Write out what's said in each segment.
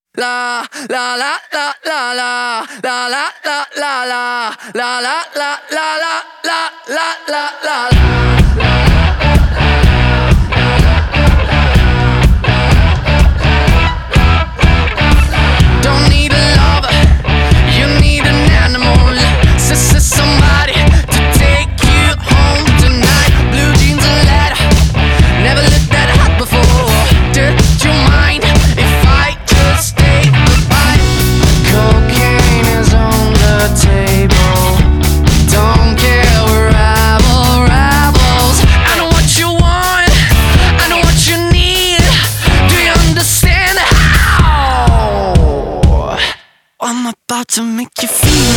La la la la la la la la la la la la la la la la la la la. Don't need a lover, you need an animal. Somebody to take you home tonight. Blue jeans and leather, never looked that hot before. Did you mind if I just take a bite? Cocaine is on the table. Don't care, we're rivals. I know what you want, I know what you need. Do you understand how I'm about to make you feel?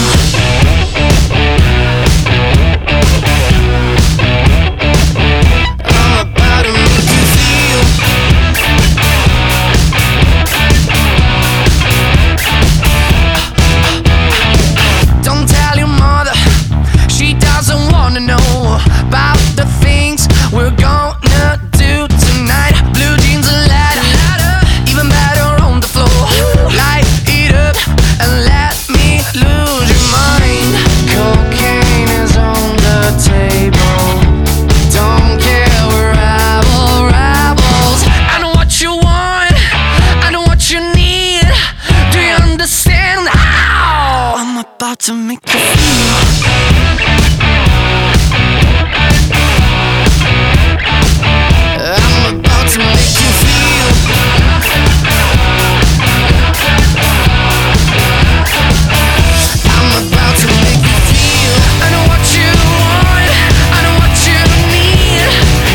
To make you feel. I'm about to make you feel. I'm about to make you feel. I know what you want, I know what you need.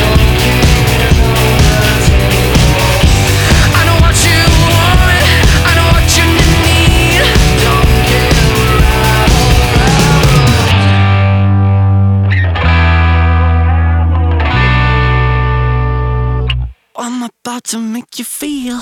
I know what you want, I know what you need. I'm about to make you feel.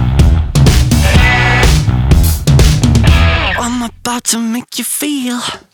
I'm about to make you feel.